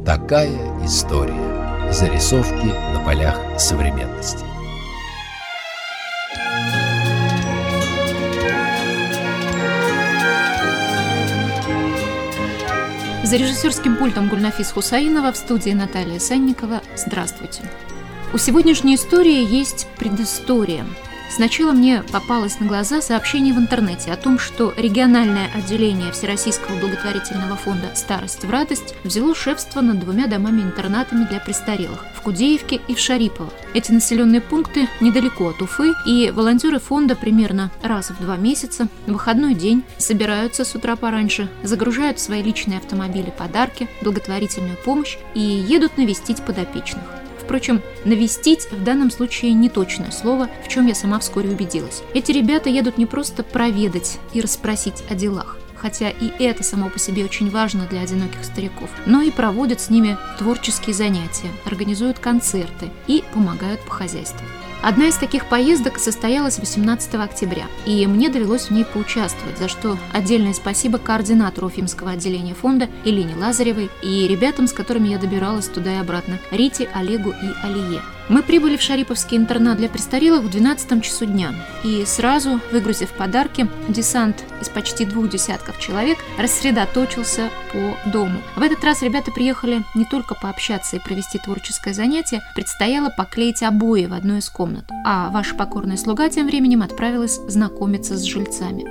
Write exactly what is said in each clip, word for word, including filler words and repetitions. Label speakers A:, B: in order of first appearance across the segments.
A: Такая история. Зарисовки на полях современности.
B: За режиссерским пультом Гульнафис Хусаинова, в студии Наталья Санникова. Здравствуйте. У сегодняшней истории есть предыстория. Сначала мне попалось на глаза сообщение в интернете о том, что региональное отделение Всероссийского благотворительного фонда «Старость в радость» взяло шефство над двумя домами-интернатами для престарелых в Кудеевке и в Шарипово. Эти населенные пункты недалеко от Уфы, и волонтеры фонда примерно раз в два месяца в выходной день собираются с утра пораньше, загружают в свои личные автомобили подарки, благотворительную помощь и едут навестить подопечных. Впрочем, навестить в данном случае не точное слово, в чем я сама вскоре убедилась. Эти ребята едут не просто проведать и расспросить о делах, хотя и это само по себе очень важно для одиноких стариков, но и проводят с ними творческие занятия, организуют концерты и помогают по хозяйству. Одна из таких поездок состоялась восемнадцатого октября, и мне довелось в ней поучаствовать, за что отдельное спасибо координатору Уфимского отделения фонда Элине Лазаревой и ребятам, с которыми я добиралась туда и обратно, Рите, Олегу и Алие. Мы прибыли в Шариповский интернат для престарелых в двенадцатом часу дня, и сразу, выгрузив подарки, десант из почти двух десятков человек рассредоточился по дому. В этот раз ребята приехали не только пообщаться и провести творческое занятие, предстояло поклеить обои в одной из комнат, а ваша покорная слуга тем временем отправилась знакомиться с жильцами.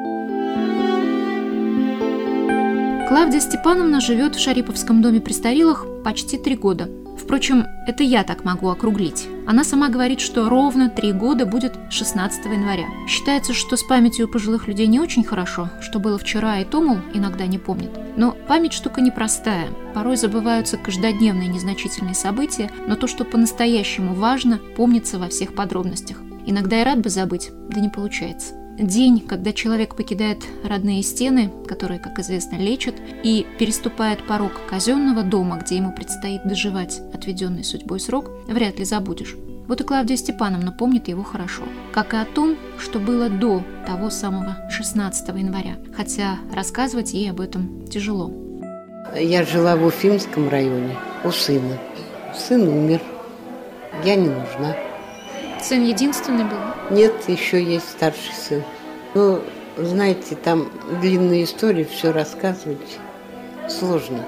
B: Клавдия Степановна живет в Шариповском доме престарелых почти три года. Впрочем, это я так могу округлить. Она сама говорит, что ровно три года будет шестнадцатого января. Считается, что с памятью у пожилых людей не очень хорошо, что было вчера и то, мол, иногда не помнят. Но память штука непростая. Порой забываются каждодневные незначительные события, но то, что по-настоящему важно, помнится во всех подробностях. Иногда и рад бы забыть, да не получается. День, когда человек покидает родные стены, которые, как известно, лечат, и переступает порог казенного дома, где ему предстоит доживать отведенный судьбой срок, вряд ли забудешь. Вот и Клавдия Степановна помнит его хорошо, как и о том, что было до того самого шестнадцатого января, хотя рассказывать ей об этом тяжело.
C: Я жила в Уфимском районе у сына. Сын умер, я не нужна.
B: Сын единственный был?
C: Нет, еще есть старший сын. Ну, знаете, там длинная история, все рассказывать сложно.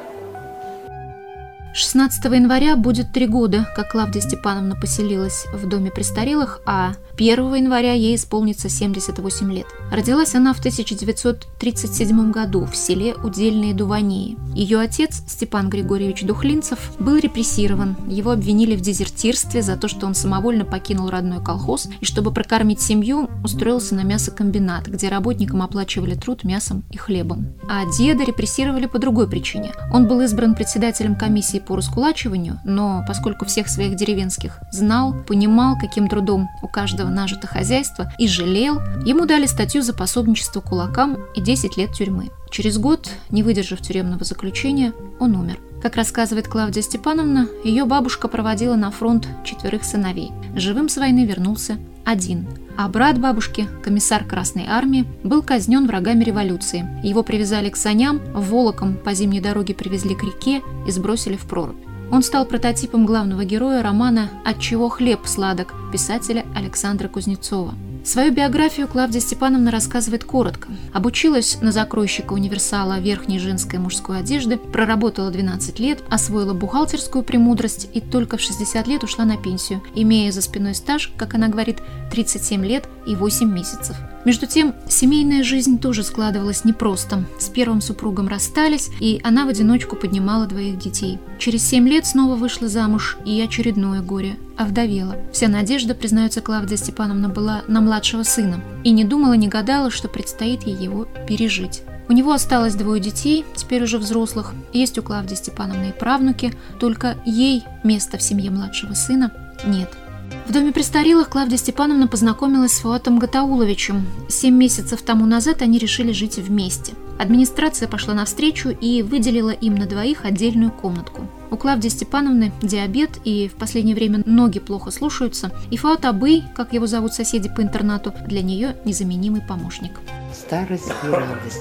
B: шестнадцатого января будет три года, как Клавдия Степановна поселилась в доме престарелых, а первого января ей исполнится семьдесят восемь лет. Родилась она в тысяча девятьсот тридцать седьмом году в селе Удельные Дуванеи. Ее отец, Степан Григорьевич Духлинцев, был репрессирован. Его обвинили в дезертирстве за то, что он самовольно покинул родной колхоз и, чтобы прокормить семью, устроился на мясокомбинат, где работникам оплачивали труд мясом и хлебом. А деда репрессировали по другой причине. Он был избран председателем комиссии по раскулачиванию, но поскольку всех своих деревенских знал, понимал, каким трудом у каждого нажито хозяйство, и жалел, ему дали статью за пособничество кулакам и десять лет тюрьмы. Через год, не выдержав тюремного заключения, он умер. Как рассказывает Клавдия Степановна, ее бабушка проводила на фронт четверых сыновей. Живым с войны вернулся один. А брат бабушки, комиссар Красной Армии, был казнен врагами революции. Его привязали к саням, волоком по зимней дороге привезли к реке и сбросили в прорубь. Он стал прототипом главного героя романа «Отчего хлеб сладок» писателя Александра Кузнецова. Свою биографию Клавдия Степановна рассказывает коротко. Обучилась на закройщика универсала верхней женской и мужской одежды, проработала двенадцать лет, освоила бухгалтерскую премудрость и только в шестьдесят лет ушла на пенсию, имея за спиной стаж, как она говорит, тридцать семь лет и восемь месяцев. Между тем, семейная жизнь тоже складывалась непросто. С первым супругом расстались, и она в одиночку поднимала двоих детей. Через семь лет снова вышла замуж, и очередное горе – овдовела. Вся надежда, признается Клавдия Степановна, была на младшего сына, и не думала, не гадала, что предстоит ей его пережить. У него осталось двое детей, теперь уже взрослых. Есть у Клавдии Степановны и правнуки, только ей места в семье младшего сына нет. В доме престарелых Клавдия Степановна познакомилась с Фуатом Гатауловичем. Семь месяцев тому назад они решили жить вместе. Администрация пошла навстречу и выделила им на двоих отдельную комнатку. У Клавдии Степановны диабет, и в последнее время ноги плохо слушаются, и Фуат Абый, как его зовут соседи по интернату, для нее незаменимый помощник.
C: Старость и радость.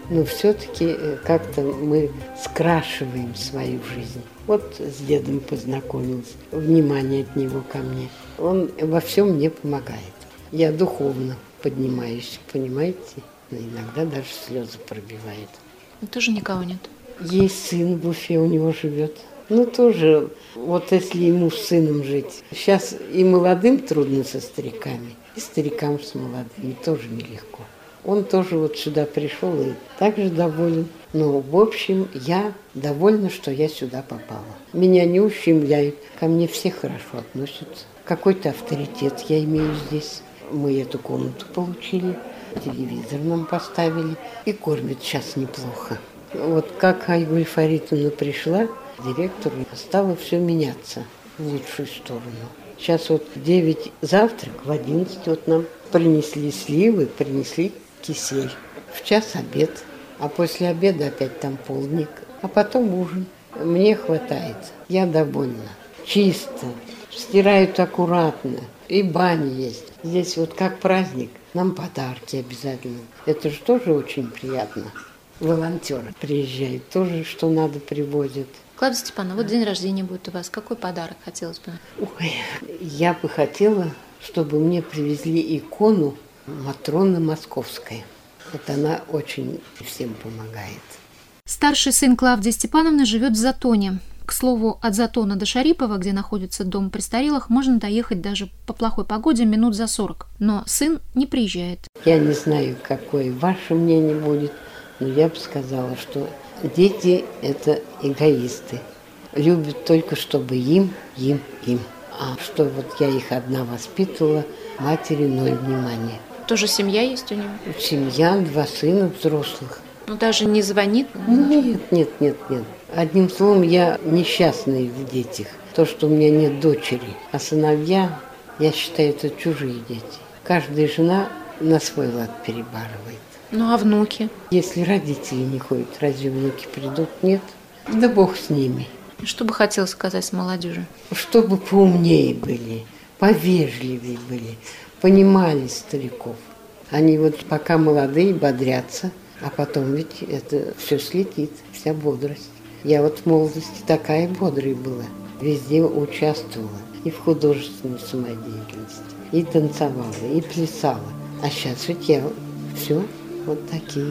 C: но все-таки как-то мы скрашиваем свою жизнь. Вот с дедом познакомилась, внимание от него ко мне. Он во всем мне помогает. Я духовно поднимаюсь, понимаете? Иногда даже слезы пробивает.
B: Тоже никого нет?
C: Есть сын в Уфе, у него живет. Ну, тоже, вот если ему с сыном жить. Сейчас и молодым трудно со стариками, и старикам с молодыми тоже нелегко. Он тоже вот сюда пришел и также доволен. Но, в общем, я довольна, что я сюда попала. Меня не ущемляют, ко мне все хорошо относятся. Какой-то авторитет я имею здесь. Мы эту комнату получили, телевизор нам поставили и кормят сейчас неплохо. Вот как Айгуль Фаритовна пришла, директору стало все меняться в лучшую сторону. Сейчас вот в девять завтрак, в одиннадцать вот нам принесли сливы, принесли кисель. В час обед, а после обеда опять там полдник, а потом ужин. Мне хватает, я довольна. Чисто, стирают аккуратно, и баня есть. Здесь вот как праздник, нам подарки обязательно. Это же тоже очень приятно. Волонтеры приезжают, тоже что надо привозят.
B: Клавдия Степановна, вот день рождения будет у вас. Какой подарок хотелось бы?
C: Ой, я бы хотела, чтобы мне привезли икону Матроны Московской. Это она очень всем помогает.
B: Старший сын Клавдии Степановны живет в Затоне. К слову, от Затона до Шарипова, где находится дом престарелых, можно доехать даже по плохой погоде минут за сорок. Но сын не приезжает.
C: Я не знаю, какое ваше мнение будет, но я бы сказала, что дети – это эгоисты. Любят только, чтобы им, им, им. А что вот я их одна воспитывала, матери ноль внимания.
B: Тоже семья есть у него?
C: Семья, два сына взрослых.
B: Ну, даже не звонит?
C: Нет, нет, нет, нет. Одним словом, я несчастная в детях. То, что у меня нет дочери. А сыновья, я считаю, это чужие дети. Каждая жена на свой лад перебарывает.
B: Ну, а внуки?
C: Если родители не ходят, разве внуки придут? Нет. Да бог с ними.
B: Что бы хотелось сказать с молодежью?
C: Чтобы поумнее были, повежливее были, понимали стариков. Они вот пока молодые бодрятся, а потом ведь это все слетит, вся бодрость. Я вот в молодости такая бодрая была. Везде участвовала. И в художественной самодеятельности, и танцевала, и плясала. А сейчас ведь я все, вот такие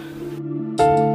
C: дела.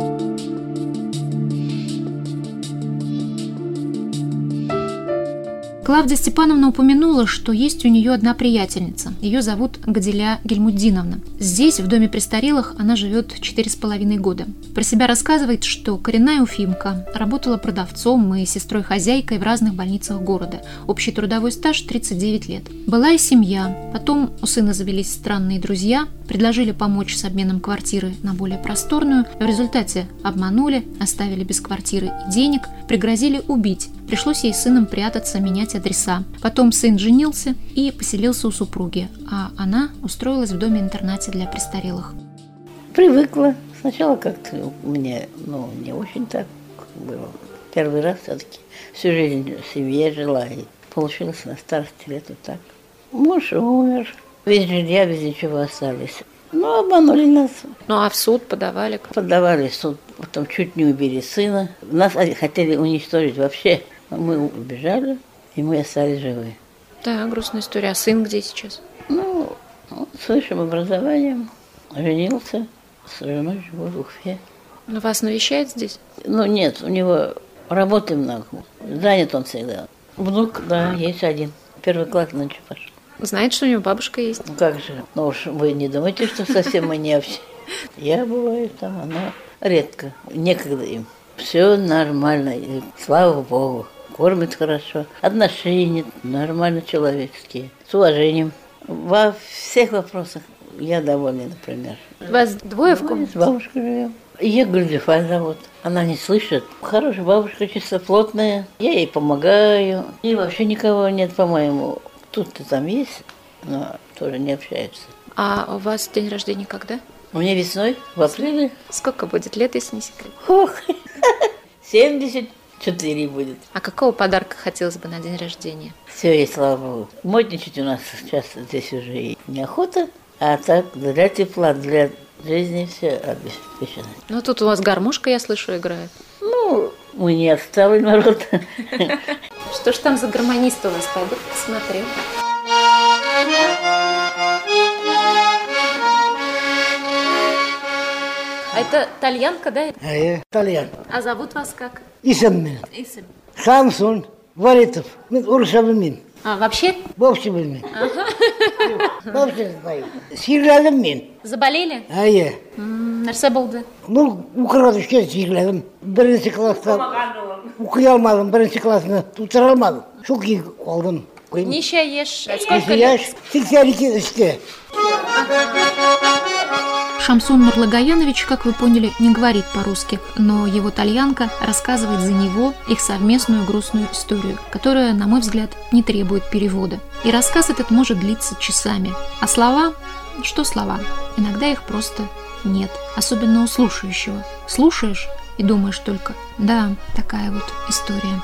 B: Клавдия Степановна упомянула, что есть у нее одна приятельница. Ее зовут Гадиля Гельмуддиновна. Здесь, в доме престарелых, она живет четыре с половиной года. Про себя рассказывает, что коренная уфимка, работала продавцом и сестрой-хозяйкой в разных больницах города. Общий трудовой стаж тридцать девять лет. Была и семья. Потом у сына завелись странные друзья, предложили помочь с обменом квартиры на более просторную. В результате обманули, оставили без квартиры и денег, пригрозили убить. Пришлось ей с сыном прятаться, менять адреса. Потом сын женился и поселился у супруги, а она устроилась в доме-интернате для престарелых.
D: Привыкла. Сначала как-то у меня, ну, не очень так было. Первый раз все-таки всю жизнь в семье жила, и получилось на старости лет вот так. Муж умер, без жилья, без ничего остались. Ну, обманули нас.
B: Ну, а в суд подавали?
D: Подавали в суд, потом чуть не убили сына. Нас хотели уничтожить вообще. Мы убежали, и мы остались живы.
B: Да, грустная история. А сын где сейчас?
D: Ну, он с высшим образованием, женился, с женой живу в Уфе.
B: Но вас навещает здесь?
D: Ну, нет, у него работы много. Занят он всегда. Внук, да, есть один. Первый класс нынче пошел.
B: Знает, что у него бабушка есть?
D: Ну, как же. Ну, уж вы не думаете, что совсем мы не общаемся. Я бываю там, она редко. Некогда им. Все нормально, и слава Богу. Кормят хорошо, отношения нормально человеческие, с уважением. Во всех вопросах я довольна, например.
B: Вас двое в комнате?
D: С бабушкой живем. Ее Гульдефа зовут. Она не слышит. Хорошая бабушка, чистоплотная. Я ей помогаю. И вообще никого нет, по-моему. Тут-то там есть, но тоже не общаются.
B: А у вас день рождения когда?
D: У меня весной, в апреле.
B: Сколько будет лет, если не секрет?
D: Ох, семьдесят четыре будет.
B: А какого подарка хотелось бы на день рождения?
D: Все есть, слава Богу. Модничать у нас сейчас здесь уже и неохота, а так для тепла, для жизни все обеспечено.
B: Ну, тут у вас гармошка, я слышу, играет.
D: Ну, мы не отсталый народ.
B: Что ж там за гармонист у вас? Пойду посмотрю. А это тальянка, да?
E: Э, Тальян.
B: А зовут вас как?
E: Исаммен.
B: Исам.
E: Хамсон, Варитов. Мы уршабымен.
B: А, вообще?
E: Вообще білмеймін. Вообще знаю. Сийләдім.
B: Заболели?
E: А е.
B: Нәрсе болды?
E: Ну, украдышке сийләдім. Бірінші класста оқи алмадым, бірінші классны тұтыра алмадым. Сол кейін қалдым.
B: Неше еш? Сколько
E: Неше
B: лет?
E: еш? сексен екі іште.
B: Шамсун Нурлагаянович, как вы поняли, не говорит по-русски, но его тальянка рассказывает за него их совместную грустную историю, которая, на мой взгляд, не требует перевода. И рассказ этот может длиться часами. А слова? Что слова? Иногда их просто нет, особенно у слушающего. Слушаешь и думаешь только, да, такая вот история.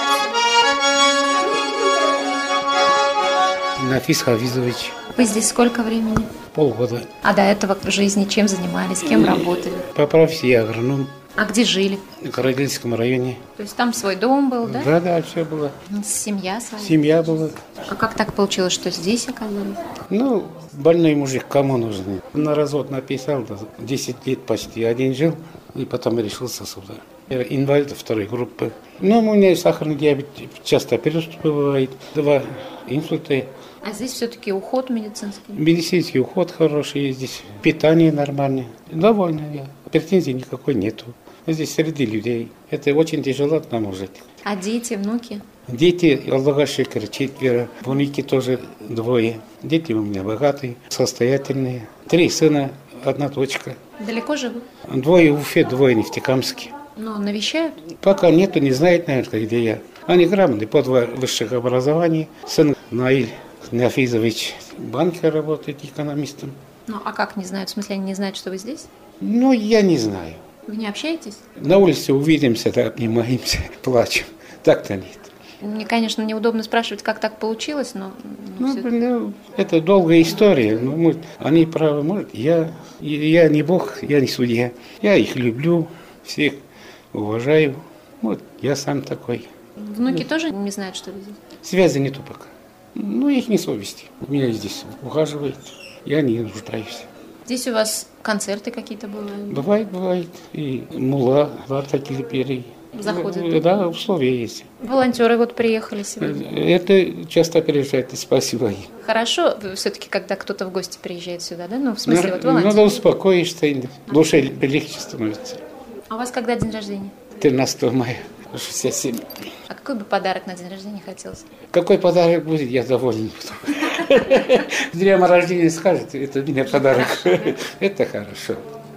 F: Нафис Хафизович.
B: Вы здесь сколько времени?
F: Полгода.
B: А до этого в жизни чем занимались, кем работали?
F: По профессии агроном.
B: А где жили?
F: В Карагельском районе.
B: То есть там свой дом был, да?
F: Да, да, все было.
B: Семья своя?
F: Семья была.
B: А как так получилось, что здесь оказались?
F: Ну, больной мужик, кому нужен? На развод написал, да, десять лет почти один жил, и потом решился сюда. Я инвалид второй группы. Ну, у меня сахарный диабет, часто приступы бывает, два инсульта.
B: А здесь все-таки уход медицинский?
F: Медицинский уход хороший здесь, питание нормальное. Довольно я, претензий никакой нету. Здесь среди людей. Это очень тяжело нам жить.
B: А дети, внуки?
F: Дети, Аллаха шикар, четверо. Внуки тоже двое. Дети у меня богатые, состоятельные. Три сына, одна дочка.
B: Далеко живут?
F: Двое в Уфе, двое в Нефтекамске.
B: Но навещают?
F: Пока нету, не знает, наверное, где я. Они грамотные, по два высших образования. Сын Наиль Нафизович в банке работает экономистом.
B: Ну, а как не знают? В смысле, они не знают, что вы здесь?
F: Ну, я не знаю.
B: Вы не общаетесь?
F: На улице увидимся, да, обнимаемся, плачем. Так-то нет.
B: Мне, конечно, неудобно спрашивать, как так получилось, но...
F: Ну,
B: всё-
F: ну, это долгая история. Ну, может, они правы, может, я, я не бог, я не судья. Я их люблю, всех уважаю. Вот, я сам такой.
B: Внуки тоже не знают, что вы здесь?
F: Связи нету пока. Ну, их не совести. Меня здесь ухаживают, я не нуждаюсь.
B: Здесь у вас концерты какие-то бывают?
F: Бывает, бывает. И мула, варта килиперий.
B: Заходят?
F: Да, условия есть.
B: Волонтеры вот приехали сегодня.
F: Это часто приезжает, и спасибо им.
B: Хорошо все-таки, когда кто-то в гости приезжает сюда, да? Ну, в смысле, вот волонтеры.
F: Надо успокоишься, и душе легче становится.
B: А у вас когда день рождения?
F: тринадцатого мая, шестьдесят семь.
B: А какой бы подарок на день рождения хотелось?
F: Какой подарок будет, я доволен буду. День рождения скажет, это мне подарок. Это хорошо.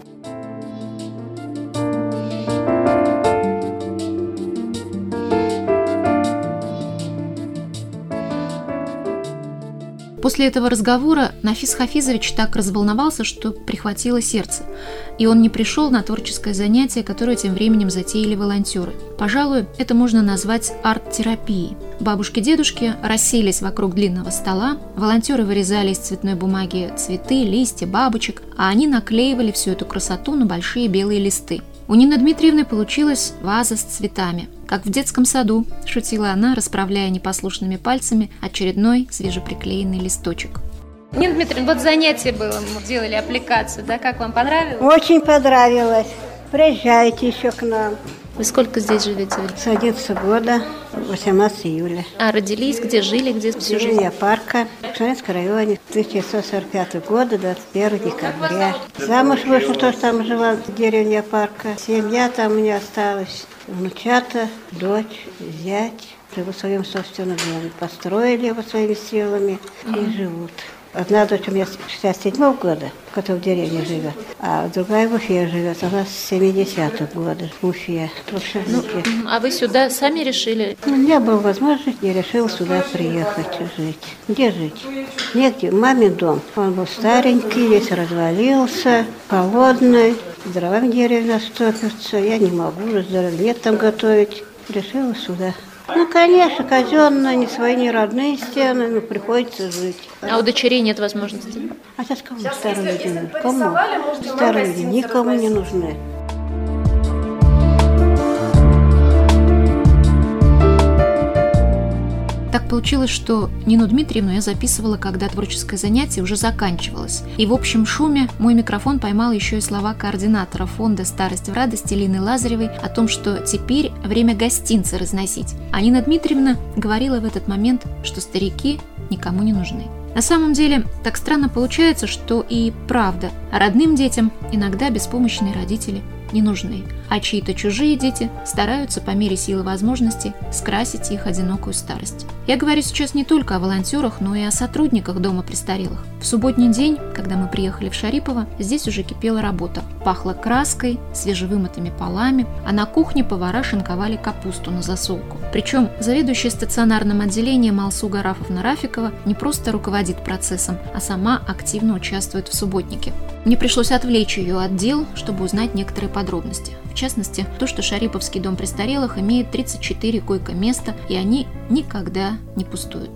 B: После этого разговора Нафис Хафизович так разволновался, что прихватило сердце, и он не пришел на творческое занятие, которое тем временем затеяли волонтеры. Пожалуй, это можно назвать арт-терапией. Бабушки-дедушки расселись вокруг длинного стола, волонтеры вырезали из цветной бумаги цветы, листья, бабочек, а они наклеивали всю эту красоту на большие белые листы. У Нины Дмитриевны получилась ваза с цветами. Как в детском саду, шутила она, расправляя непослушными пальцами очередной свежеприклеенный листочек. Нина Дмитриевна, вот занятие было, мы делали аппликацию, да? Как вам понравилось?
G: Очень понравилось. Приезжайте еще к нам.
B: Вы сколько здесь живете?
G: С одиннадцатого года, восемнадцатого июля.
B: А родились, где жили, где всю жизнь?
G: Деревня Парка, в Шанинском районе, тысяча девятьсот сорок пятого года, двадцать первого декабря. Замуж вышла, тоже там жила, деревня Парка. Семья там у меня осталась. Внучата, дочь, зять. Живут в своем собственном доме. Построили его своими силами и живут. Одна дочь у меня с шестьдесят седьмого года, которая в деревне живет, а другая в Уфе живет, она с семидесятого года в Уфе.
B: Ну, а вы сюда сами решили?
G: Ну, не было возможности, я решила сюда приехать жить. Где жить? Негде. Мамин дом. Он был старенький, весь развалился, холодный, дровами деревья стопятся. Я не могу, уже здоровья нет там готовить. Решила сюда Ну, конечно, казенные, не свои, не родные стены, но приходится жить.
B: А у дочерей нет возможности?
G: А сейчас кому старые люди нужны? Кому? Старые люди никому не нужны.
B: Так получилось, что Нину Дмитриевну я записывала, когда творческое занятие уже заканчивалось. И в общем шуме мой микрофон поймал еще и слова координатора фонда «Старость в радости» Лины Лазаревой о том, что теперь время гостинцы разносить. А Нина Дмитриевна говорила в этот момент, что старики никому не нужны. На самом деле, так странно получается, что и правда, родным детям иногда беспомощные родители не нужны, а чьи-то чужие дети стараются по мере силы возможностей скрасить их одинокую старость. Я говорю сейчас не только о волонтерах, но и о сотрудниках дома престарелых. В субботний день, когда мы приехали в Шарипово, здесь уже кипела работа. Пахло краской, свежевымытыми полами, а на кухне повара шинковали капусту на засолку. Причем заведующая стационарным отделением Алсу Гарафовна Рафикова не просто руководит процессом, а сама активно участвует в субботнике. Мне пришлось отвлечь ее от дел, чтобы узнать некоторые подробности. В частности, то, что Шариповский дом престарелых имеет тридцать четыре койко-места, и они никогда не пустуют.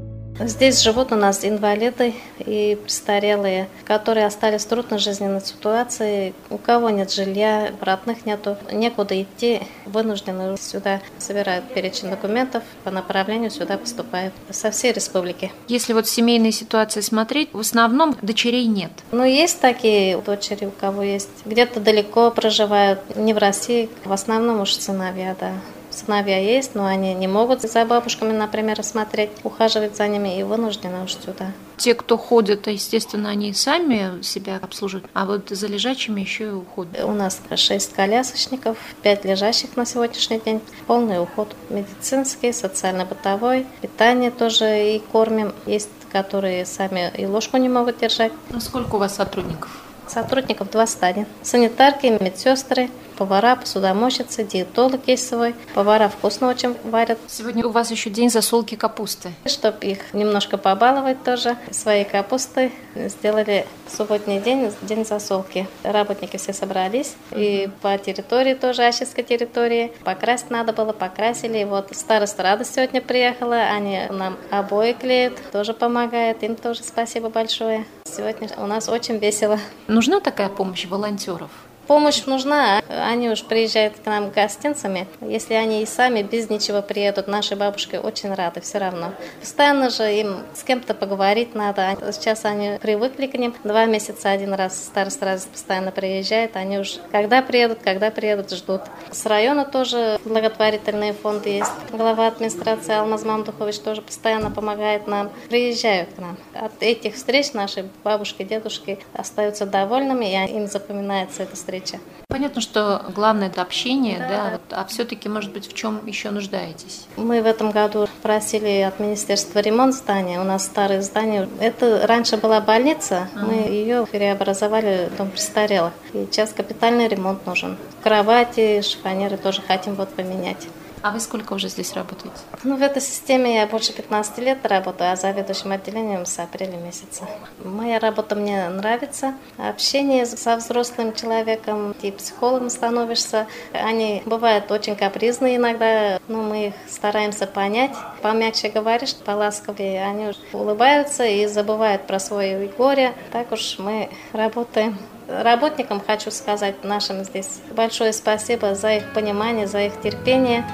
H: Здесь живут у нас инвалиды и престарелые, которые остались в трудной жизненной ситуации. У кого нет жилья, родных нету, некуда идти, вынуждены сюда собирают перечень документов, по направлению сюда поступают со всей республики.
B: Если вот семейные ситуации смотреть, в основном дочерей нет.
H: Ну, есть такие дочери, у кого есть. Где-то далеко проживают, не в России, в основном уж сыновья, да. Сыновья есть, но они не могут за бабушками, например, смотреть, ухаживать за ними и вынуждены уж сюда.
B: Те, кто ходят, естественно, они сами себя обслуживают, а вот за лежачими еще и уход.
H: У нас шесть колясочников, пять лежащих на сегодняшний день, полный уход медицинский, социально-бытовой, питание тоже и кормим. Есть, которые сами и ложку не могут держать.
B: А сколько у вас сотрудников?
H: Сотрудников двадцать один. Санитарки, медсестры, повара, посудомойщицы, диетолог есть свой. Повара вкусно очень варят.
B: Сегодня у вас еще день засолки капусты.
H: Чтобы их немножко побаловать тоже, своей капустой сделали субботний день, день засолки. Работники все собрались. И по территории тоже, Ащинской территории. Покрасить надо было, покрасили. Вот староста Радость сегодня приехала, они нам обои клеят, тоже помогают. Им тоже спасибо большое. Сегодня у нас очень весело.
B: Нужна такая помощь волонтеров?
H: Помощь нужна, они уж приезжают к нам гостинцами. Если они и сами без ничего приедут, наши бабушки очень рады все равно. Постоянно же им с кем-то поговорить надо. Сейчас они привыкли к ним. Два месяца один раз староста раз постоянно приезжает. Они уж когда приедут, когда приедут, ждут. С района тоже благотворительные фонды есть. Глава администрации Алмаз Мамдухович тоже постоянно помогает нам. Приезжают к нам. От этих встреч наши бабушки, дедушки остаются довольными, и им запоминается эта встреча.
B: Понятно, что главное это общение, да, да, вот, а все-таки, может быть, в чем еще нуждаетесь?
H: Мы в этом году просили от министерства ремонт здания. У нас старое здание. Это раньше была больница, а-а-а. Мы ее переобразовали в дом престарелых. И сейчас капитальный ремонт нужен. Кровати, шифонеры тоже хотим вот поменять.
B: А вы сколько уже здесь работаете?
H: Ну, в этой системе я больше пятнадцати лет работаю, а заведующим отделением с апреля месяца. Моя работа мне нравится. Общение со взрослым человеком, и психологом становишься. Они бывают очень капризные иногда, но мы их стараемся понять. Помягче говоришь, поласковее. Они улыбаются и забывают про свое горе. Так уж мы работаем. Работникам хочу сказать, нашим здесь, большое спасибо за их понимание, за их терпение.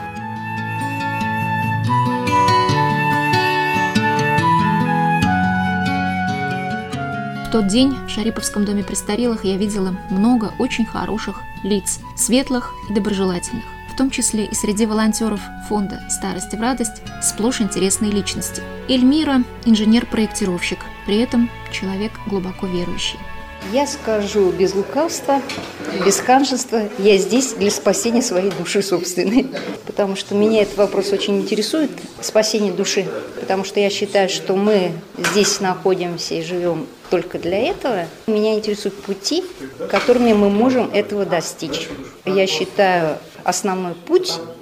B: В тот день в Шариповском доме престарелых я видела много очень хороших лиц, светлых и доброжелательных. В том числе и среди волонтеров фонда «Старость в радость» сплошь интересные личности. Эльмира – инженер-проектировщик, при этом человек глубоко верующий.
I: Я скажу без лукавства, без ханжества, я здесь для спасения своей души собственной. Потому что меня этот вопрос очень интересует, спасение души. Потому что я считаю, что мы здесь находимся и живем только для этого. Меня интересуют пути, которыми мы можем этого достичь. Я считаю, основной путь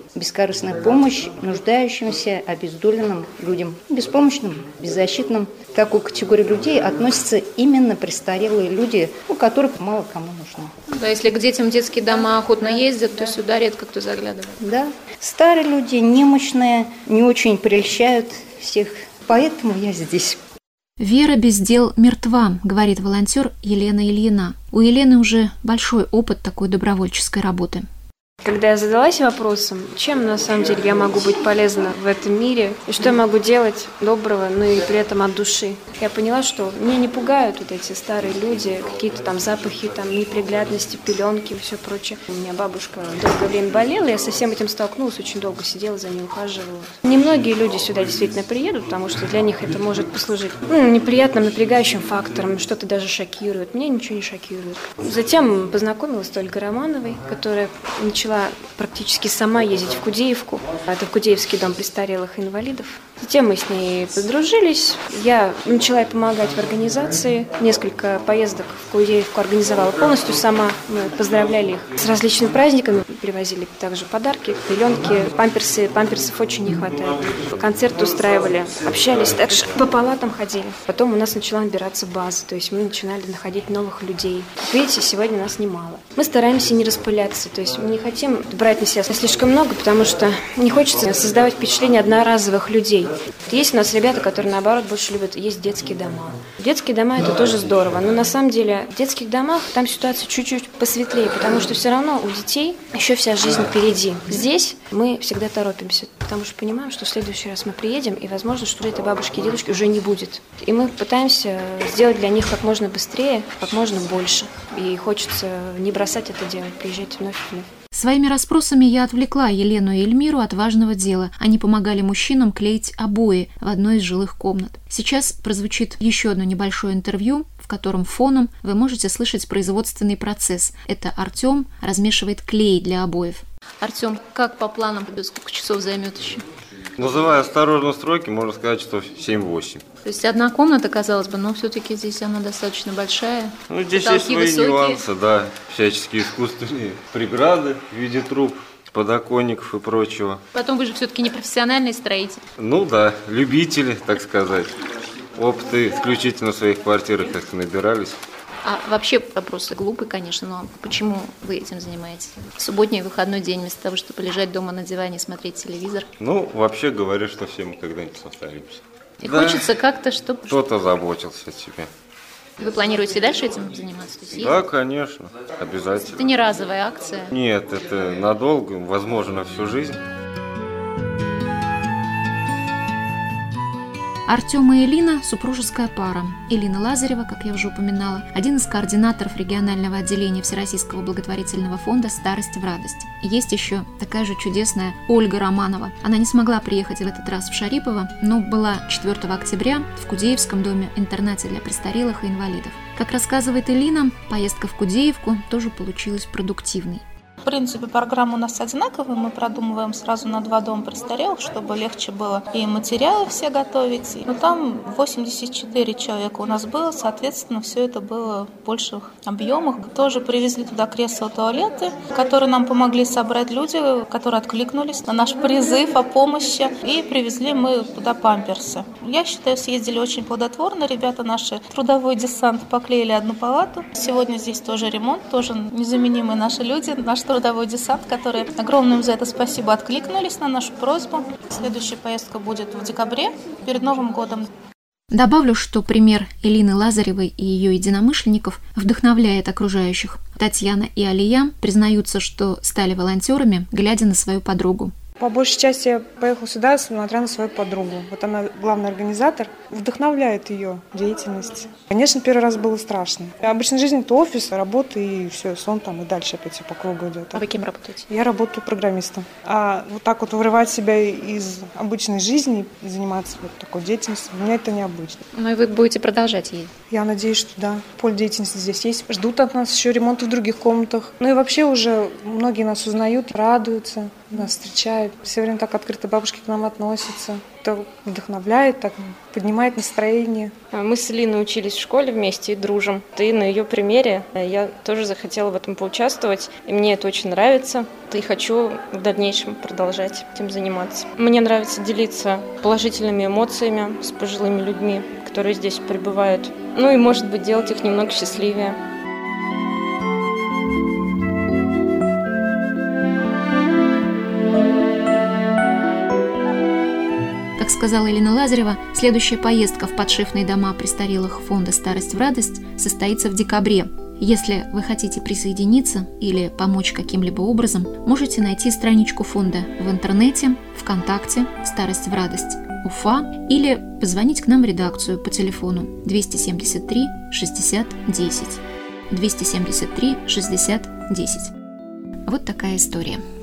I: бескорыстная помощь нуждающимся, обездоленным людям, беспомощным, беззащитным. К такой категории людей относятся именно престарелые люди, у которых мало кому нужно.
B: Да, если к детям детские дома охотно ездят, то сюда редко кто заглядывает.
I: Да, старые люди, немощные, не очень прельщают всех, поэтому я здесь.
B: «Вера без дел мертва», говорит волонтер Елена Ильина. У Елены уже большой опыт такой добровольческой работы.
J: Когда я задалась вопросом, чем на самом деле я могу быть полезна в этом мире, и что я могу делать доброго, но и при этом от души, я поняла, что меня не пугают вот эти старые люди, какие-то там запахи, там неприглядности, пеленки и все прочее. У меня бабушка долгое время болела, я со всем этим столкнулась, очень долго сидела за ней, ухаживала. Немногие люди сюда действительно приедут, потому что для них это может послужить ну, неприятным, напрягающим фактором, что-то даже шокирует. Меня ничего не шокирует. Затем познакомилась с Ольгой Романовой, которая начала практически сама ездить в Кудеевку. Это в Кудеевский дом престарелых и инвалидов. Затем мы с ней подружились. Я начала ей помогать в организации. Несколько поездок в Кудеевку организовала полностью сама. Мы поздравляли их с различными праздниками. Привозили также подарки, пеленки, памперсы. Памперсов очень не хватает. Концерты устраивали, общались. Также по палатам ходили. Потом у нас начала набираться база. То есть мы начинали находить новых людей. Видите, сегодня нас немало. Мы стараемся не распыляться. То есть мы не хотим брать на себя слишком много, потому что не хочется создавать впечатление одноразовых людей. Есть у нас ребята, которые, наоборот, больше любят есть детские дома. Детские дома – это тоже здорово, но на самом деле в детских домах там ситуация чуть-чуть посветлее, потому что все равно у детей еще вся жизнь впереди. Здесь мы всегда торопимся, потому что понимаем, что в следующий раз мы приедем, и, возможно, что этой бабушки и дедушки уже не будет. И мы пытаемся сделать для них как можно быстрее, как можно больше. И хочется не бросать это дело, приезжать вновь и вновь.
B: Своими расспросами я отвлекла Елену и Эльмиру от важного дела. Они помогали мужчинам клеить обои в одной из жилых комнат. Сейчас прозвучит еще одно небольшое интервью, в котором фоном вы можете слышать производственный процесс. Это Артем размешивает клей для обоев. Артем, как по планам, сколько часов займет еще?
K: Называя осторожно сроки, можно сказать, что семь-восемь.
B: То есть одна комната, казалось бы, но все-таки здесь она достаточно большая.
K: Ну, здесь есть свои высокие нюансы, да, всяческие искусственные преграды в виде труб, подоконников и прочего.
B: Потом вы же все-таки не профессиональный строитель.
K: Ну да, любители, так сказать. Опыты исключительно в своих квартирах как-то набирались.
B: А вообще вопрос глупый, конечно, но почему вы этим занимаетесь? Субботний выходной день, вместо того, чтобы лежать дома на диване и смотреть телевизор?
K: Ну, вообще говорят, что все мы когда-нибудь состаримся.
B: И
K: да.
B: Хочется как-то, чтобы...
K: Кто-то заботился о тебе.
B: Вы планируете дальше этим заниматься?
K: Да, конечно, обязательно.
B: Это не разовая акция?
K: Нет, это надолго, возможно, на всю жизнь.
B: Артем и Элина – супружеская пара. Элина Лазарева, как я уже упоминала, один из координаторов регионального отделения Всероссийского благотворительного фонда «Старость в радость». И есть еще такая же чудесная Ольга Романова. Она не смогла приехать в этот раз в Шарипово, но была четвёртого октября в Кудеевском доме-интернате для престарелых и инвалидов. Как рассказывает Элина, поездка в Кудеевку тоже получилась продуктивной.
L: В принципе, программа у нас одинаковая, мы продумываем сразу на два дома престарелых, чтобы легче было и материалы все готовить. Но там восемьдесят четыре человека у нас было, соответственно, все это было в больших объемах. Тоже привезли туда кресла-туалеты, которые нам помогли собрать люди, которые откликнулись на наш призыв о помощи, и привезли мы туда памперсы. Я считаю, съездили очень плодотворно, ребята наши трудовой десант поклеили одну палату. Сегодня здесь тоже ремонт, тоже незаменимые наши люди, наш трудовой десант, которые огромное им за это спасибо откликнулись на нашу просьбу. Следующая поездка будет в декабре, перед Новым годом.
B: Добавлю, что пример Элины Лазаревой и ее единомышленников вдохновляет окружающих. Татьяна и Алия признаются, что стали волонтерами, глядя на свою подругу.
M: По большей части я поехала сюда, смотря на свою подругу. Вот она главный организатор, вдохновляет ее деятельность. Конечно, первый раз было страшно. Обычная жизнь – это офис, работа и все, сон там, и дальше опять по кругу идет.
B: А вы кем работаете?
M: Я работаю программистом. А вот так вот вырывать себя из обычной жизни и заниматься вот такой деятельностью, для меня это необычно.
B: Ну и вы будете продолжать ездить?
M: Я надеюсь, что да. Поле деятельности здесь есть. Ждут от нас еще ремонта в других комнатах. Ну и вообще уже многие нас узнают, радуются. нас встречают. Все время так открыто бабушки к нам относятся. Это вдохновляет, так поднимает настроение.
J: Мы с Линой учились в школе вместе и дружим. И на ее примере я тоже захотела в этом поучаствовать. И мне это очень нравится. И хочу в дальнейшем продолжать этим заниматься. Мне нравится делиться положительными эмоциями с пожилыми людьми, которые здесь пребывают. Ну и, может быть, делать их немного счастливее.
B: Как сказала Элина Лазарева, следующая поездка в подшефные дома престарелых фонда «Старость в радость» состоится в декабре. Если вы хотите присоединиться или помочь каким-либо образом, можете найти страничку фонда в интернете, ВКонтакте «Старость в радость» Уфа или позвонить к нам в редакцию по телефону двести семьдесят три шестьдесят десять. двести семьдесят три шестьдесят десять. Вот такая история.